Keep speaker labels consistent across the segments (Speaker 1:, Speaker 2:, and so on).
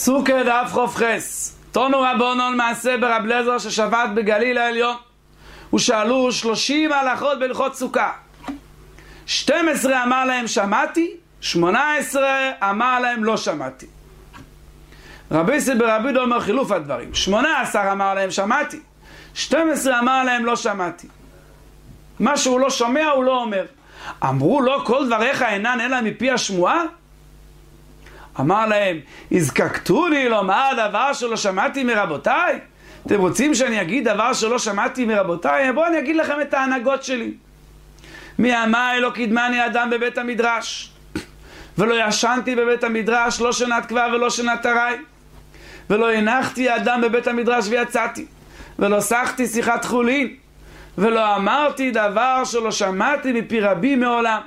Speaker 1: סוכר דף חופכס. תונו רבונון מעשה ברב אליעזר ששבת בגליל העליון. ושאלו 30 הלכות בהלכות סוכה. 12 אמר להם שמעתי, 18 אמר להם לא שמעתי. רבי סבר רבי דו אומר חילוף הדברים. 18 אמר להם שמעתי, 12 אמר להם לא שמעתי. מה שהוא לא שומע הוא לא אומר. אמרו לו כל דבריך אינן אלא מפי השמועה? אמר להם, הזקקתוני לומר דבר שלא שמעתי מרבותיי? אתם רוצים שאני אגיד דבר שלא שמעתי מרבותיי? בואו אני אגיד לכם את ההנהגות שלי. מי אמר לא קידמני אדם בבית המדרש, ולא ישנתי בבית המדרש לא שנת קבע ולא שנת ארעי, ולא הנחתי אדם בבית המדרש ויצאתי, ולא שחתי שיחת חולין, ולא אמרתי דבר שלא שמעתי מפי רבי מעולם.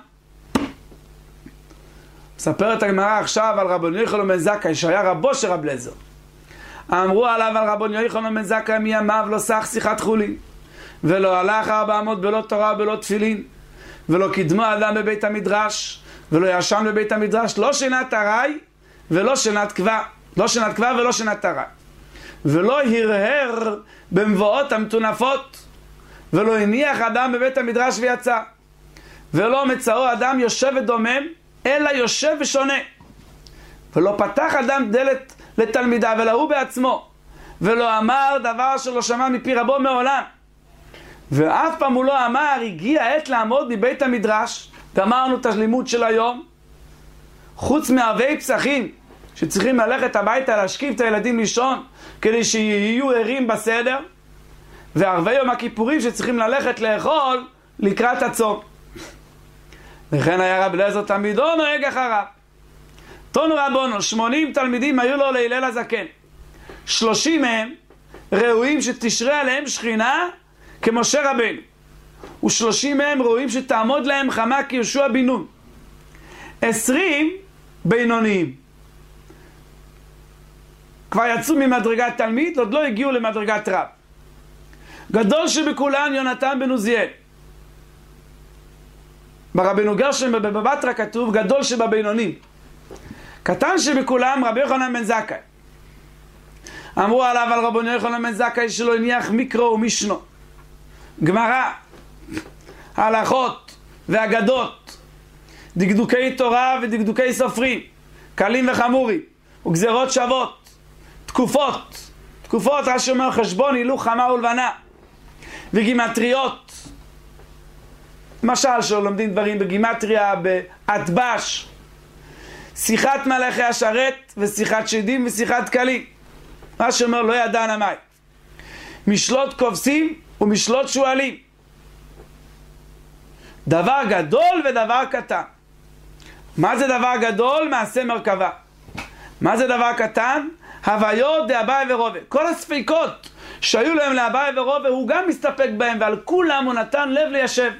Speaker 1: מספרת הגמרא עכשיו על רבן יוחנן בן זכאי שהיה רבו של רב אליעזר. אמרו עליו על רבן יוחנן בן זכאי מימיו לא שח שיחת חולין, ולא הלך 400 בלא תורה ובלא תפילין, ולא קידמו אדם בבית המדרש, ולא ישן בבית המדרש לא שנת ארעי ולא שנת קבע, לא שנת קבע ולא שנת ארעי, ולא הרהר במבואות המטונפות, ולא הניח אדם בבית המדרש ויצא, ולא מצאו אדם יושב ודומם אלא יושב ושונה, ולא פתח אדם דלת לתלמידה ולא הוא בעצמו, ולא אמר דבר שלא שמע מפי רבו מעולם, ואף פעם הוא לא אמר הגיע העת לעמוד מבית המדרש. גמרנו את הלימוד של היום, חוץ מערבי פסחים שצריכים ללכת הביתה להשכיב את הילדים לישון כדי שיהיו ערים בסדר, וערבי יום הכיפורים שצריכים ללכת לאכול לקראת הצום. וכן היה רב אליעזר תלמידו נוהג אחריו. תונו רבונו 80 תלמידים היו לו להלל הזקן, 30 מהם ראויים שתשרה עליהם שכינה כמשה רבנו, ו30 מהם ראויים שתעמוד להם חמה כיהושע בן נון. 20 בינוניים כבר יצאו ממדרגת תלמיד, עוד לא הגיעו למדרגת רב. גדול שבכולן יונתן בן עוזיאל. ברבנו גרשם בבטרה כתוב גדול שבבינונים. קטן שבכולם רבי יוחנן בן זכאי. אמרו עליו על רבנו יוחנן בן זכאי שלא הניח מיקרו ומשנו, גמרא, הלכות ואגדות, דקדוקי תורה ודקדוקי סופרים, קלים וחמורים, וגזרות שוות, תקופות רש"י אומר חשבון, הילוך, חמה ולבנה, וגימטריות, למשל שלומדים דברים בגימטריה, באטבש, שיחת מלאכי השרת ושיחת שדים ושיחת קלים. מה שאומר לא ידע נמי, משלות כובסים ומשלות שואלים. דבר גדול ודבר קטן. מה זה דבר גדול? מעשה מרכבה. מה זה דבר קטן? הוויות דאביי ורובה. כל הספיקות שהיו להם לאביי ורובה הוא גם מסתפק בהם, ועל כולם הוא נתן לב ליישב.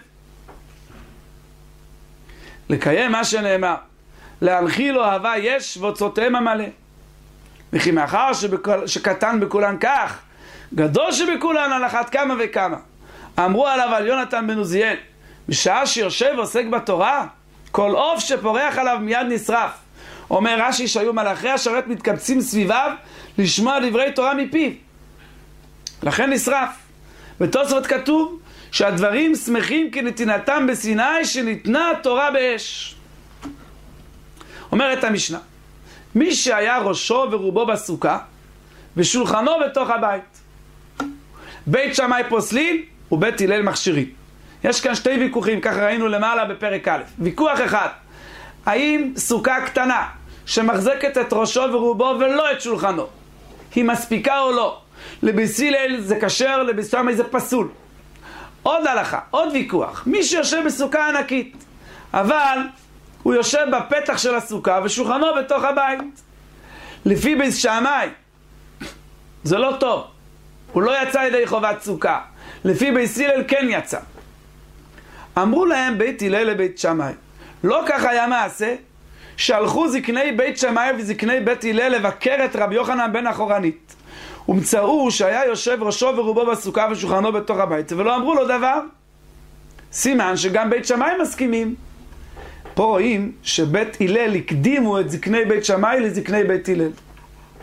Speaker 1: לקיים מה שנאמר, להנחיל אוהבה יש ואוצרותיהם המלא. וכי מאחר שקטן בכולן כך, גדול שבכולן על אחת כמה וכמה. אמרו עליו על יונתן בן עוזיאל, בשעה שיושב ועוסק בתורה, כל עוף שפורח עליו מיד נשרף. אומר רש"י שהיו מלאכי השרת מתקבצים סביביו לשמוע דברי תורה מפיו, לכן נשרף. בתוספות כתוב שהדברים שמחים כנתינתם בסיני שניתנה תורה באש. אומרת המשנה, מי שהיה ראשו ורובו בסוכה ושולחנו בתוך הבית, בית שמאי פוסלים ובית הלל מכשירים. יש כאן שתי ויכוחים, ככה ראינו למעלה בפרק א'. ויכוח אחד, האם סוכה קטנה שמחזקת את ראשו ורובו ולא את שולחנו היא מספיקה או לא? לבית הלל זה כשר, לבית שמאי זה פסול. עוד הלכה, עוד ויכוח, מי שיושב בסוכה ענקית אבל הוא יושב בפתח של הסוכה ושולחנו בתוך הבית, לפי בית שמאי זה לא טוב, הוא לא יצא ידי חובת סוכה. לפי בית הלל כן יצא. אמרו להם בית הלל לבית שמאי, לא כך היה מעשה שהלכו זקני בית שמאי וזקני בית הלל לבקר את רבי יוחנן בן החורנית, ומצאו שהיה יושב ראשו ורובו בסוכה ושולחנו בתוך הבית, ולא אמרו לו דבר. סימן שגם בית שמאי מסכימים. פה רואים שבית הלל הקדימו את זקני בית שמאי לזקני בית הלל.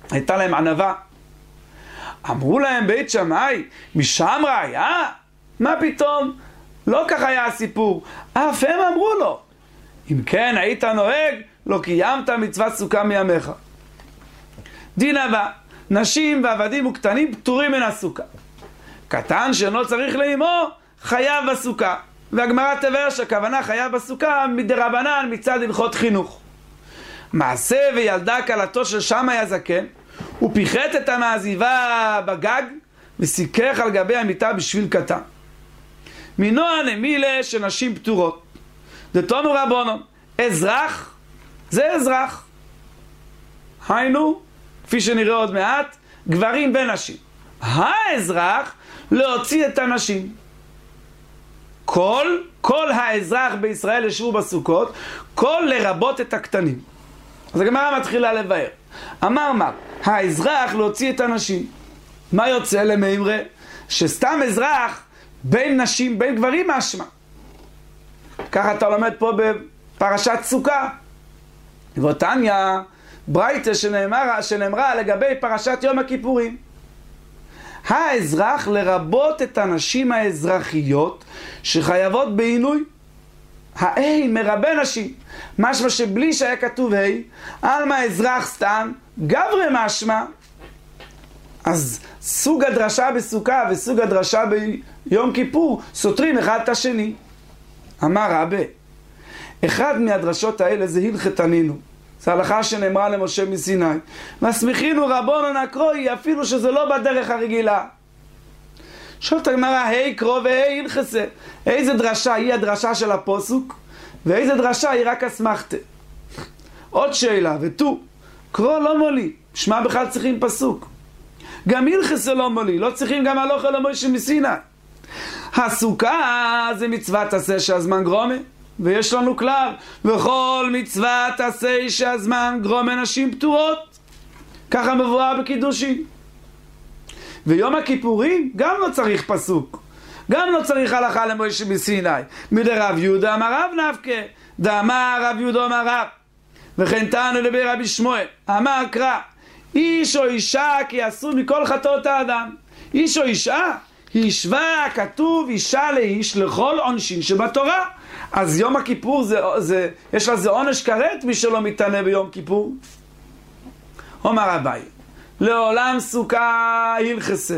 Speaker 1: הייתה להם ענווה. אמרו להם בית שמאי, משם ראיה? מה פתאום? לא כך היה הסיפור. אף הם אמרו לו, אם כן היית נוהג, לא קיימת מצוות סוכה מימיך. דין הבא, נשים ועבדים וקטנים פטורים מן הסוכה. קטן שאינו צריך לאמו, חייב בסוכה. והגמרא תבהר שהכוונה חייב בסוכה מדרבנן מצד הלכות חינוך. מעשה וילדה כלתו של שמאי הזקן, הוא פיחת את המעזיבה בגג וסיכך על גבי המיטה בשביל קטן. מנוע נמילה שנשים פטורות. דתונו רבונון, אזרח זה אזרח. היינו, כפי שנראה עוד מעט, גברים ונשים. האזרח להוציא את הנשים. כל האזרח בישראל ישבו בסוכות, כל לרבות את הקטנים. אז הגמרא מתחילה לבאר. אמר מה? האזרח להוציא את הנשים. מה יוצא למאמרה? שסתם אזרח בין נשים, בין גברים משמע. ככה אתה לומד פה בפרשת סוכה. ואותניה ברייתא שנאמרה לגבי פרשת יום הכיפורים. האזרח לרבות את הנשים האזרחיות שחייבות בעינוי. ההי מרבה נשים. משמע שבלי שהיה כתוב הי, עלמא אזרח סתם, גברי משמע. אז סוג הדרשה בסוכה וסוג הדרשה ביום כיפור סותרים אחד את השני. אמר רבי, אחד מהדרשות האלה זה הלכתנינו. זו הלכה שנאמרה למשה מסיני. מסמיכינו רבונן הקרואי אפילו שזה לא בדרך הרגילה. שואלת הגמרא, היי קרוא והי הלכסה. איזה דרשה היא הדרשה של הפוסוק? ואיזה דרשה היא רק אסמכתה? עוד שאלה, ותו, קרוא לא מולי. שמע בכלל צריכים פסוק. גם הלכסה לא מולי. לא צריכים גם הלוכה למשה מסיני. הסוכה זה מצוות עשה שהזמן גרומה. ויש לנו כלל, וכל מצוות עשה שהזמן גרומה נשים פטורות. ככה מבואר בקידושין. ויום הכיפורים גם לא צריך פסוק. גם לא צריך הלכה למשה מסיני. מדרב יהודה אמר רב נפקא, דאמר רב יהודה אמר רב. וכן תענו לבי רבי שמואל, אמר קרא, איש או אישה כי עשו מכל חטאות האדם. איש או אישה, השווה כתוב אישה לאיש לכל עונשין שבתורה. אז יום הכיפור יש לזה עונש כרת מי שלא מתענה ביום כיפור. אומר אביי, לעולם סוכה הלכסה.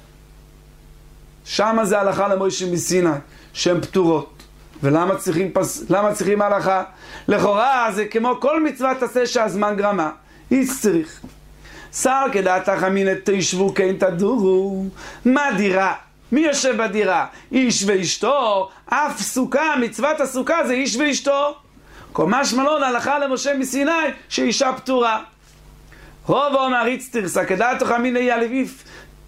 Speaker 1: שמה זה הלכה למשה מסיני, שהן פטורות. ולמה צריכים הלכה? לכאורה זה כמו כל מצוות עשה שהזמן גרמה. איש צריך. שר כדעת חמינא תשבו כן תדורו. מה דירה? מי יושב בדירה? איש ואשתו. אף סוכה, מצוות הסוכה זה איש ואשתו. משמע לן הלכה למשה מסיני שאישה פטורה. רוב אומר איצטרסא כדעת חמינא ילביף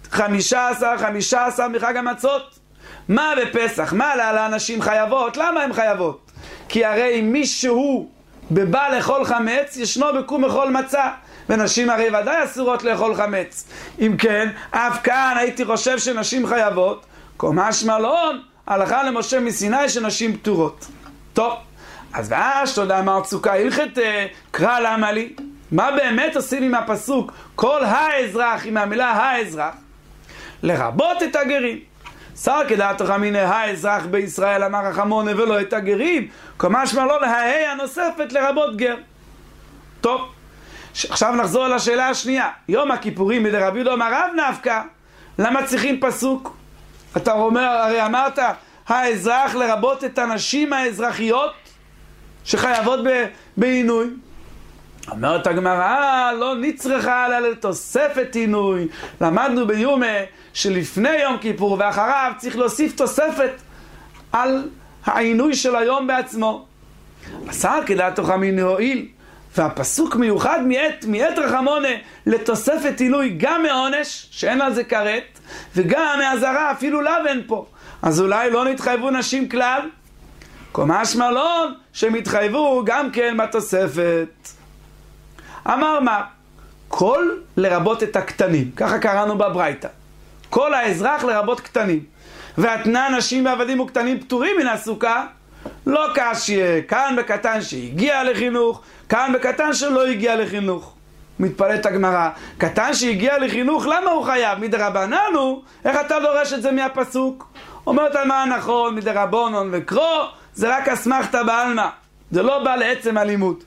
Speaker 1: 15 מחג המצות. מה בפסח? מה לאנשים חייבות? למה הן חייבות? כי הרי מישהו בא לאכול חמץ ישנו בקום אכול מצה, ונשים הרי ודאי אסורות לאכול חמץ. אם כן, אף כאן הייתי חושב שנשים חייבות, משמע לן הלכה למשה מסיני שנשים פטורות. טוב, אז ואז תודה אמרת סוכה הלכת קרא למה לי? מה באמת עושים עם הפסוק כל האזרח, עם המילה האזרח? לרבות את הגרים. שר כדעת חמינא האזרח בישראל אמר רחמונה ולא את הגרים, משמע לן ההי הנוספת לרבות גר. טוב, עכשיו נחזור לשאלה השנייה. יום הכיפורים מדרב יהודה אמר רב נפקא, למה צריכים פסוק? אתה אומר, הרי אמרת האזרח לרבות את הנשים האזרחיות שחייבות בעינוי. אומרת הגמרא, לא נצרכה אלא לתוספת עינוי. למדנו ביומה שלפני יום כיפור ואחריו צריך להוסיף תוספת על העינוי של היום בעצמו. עשה כדעת חמינא הועיל, והפסוק מיוחד מעת רחמונה לתוספת עינוי גם מעונש, שאין על זה כרת, וגם מהזרה, אפילו לאו אין פה. אז אולי לא נתחייבו נשים כלל? משמע לן שהם התחייבו גם כן בתוספת. אמר מה? כל לרבות את הקטנים, ככה קראנו בברייתא. כל האזרח לרבות קטנים. והתנה נשים ועבדים וקטנים פטורים מן הסוכה, לא קשיא, כאן בקטן שהגיע לחינוך, כאן בקטן שלא הגיע לחינוך. מתפלאת הגמרא, קטן שהגיע לחינוך, למה הוא חייב? מדרבנן הוא, איך אתה דורש את זה מהפסוק? אומרת על מה נכון, מדרבנן וקרוא, זה רק אסמכתא בעלמא, זה לא בא לעצם הלימוד.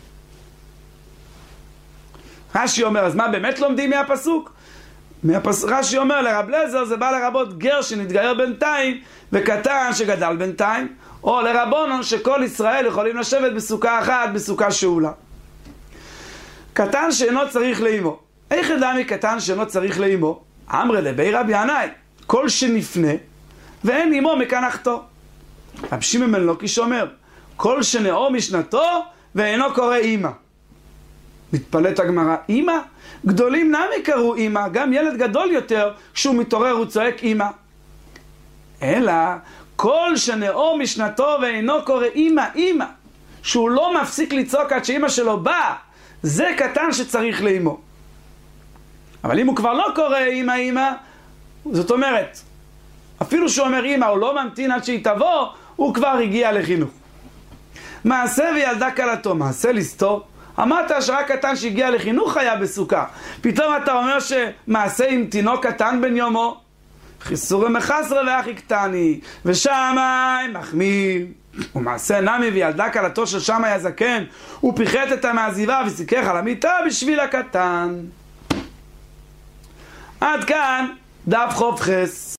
Speaker 1: רש"י אומר, אז מה באמת לומדים מהפסוק? רש"י אומר, לרב אליעזר זה בא לרבות גר שנתגייר בינתיים, וקטן שגדל בינתיים, או לרבנן שכל ישראל יכולים לשבת בסוכה אחת, בסוכה שאולה. קטן שאינו צריך לאמו. איך ידע מקטן שאינו צריך לאמו? אמרי לבי רבי ינאי, כל שנפנה, ואין אמו מקנחתו. רבי שמעון בן לוקיש אומר, כל שנאור משנתו, ואינו קורא אמא. מתפלאת הגמרא, אמא? גדולים נמי קראו אמא, גם ילד גדול יותר, כשהוא מתעורר הוא צועק אמא. אלא, כל שנאור משנתו ואינו קורא אמא, אמא, שהוא לא מפסיק לצעוק עד שאמא שלו באה, זה קטן שצריך לאמו. אבל אם הוא כבר לא קורא אמא, אמא, זאת אומרת, אפילו שהוא אומר אמא, הוא לא ממתין עד שהיא תבוא, הוא כבר הגיע לחינוך. מעשה וילדה קלתו, מעשה לסתור. אמרת שרק קטן שהגיע לחינוך היה בסוכה. פתאום אתה אומר שמעשה עם תינוק קטן בן יומו, חיסורי מחסרה ואחי קטני, ושמאי מחמיר. ומעשה נמי וילדה קלתו של שמאי הזקן, הוא פיחת את המעזיבה וסיכך על המיטה בשביל הקטן. עד כאן דף חוף חס.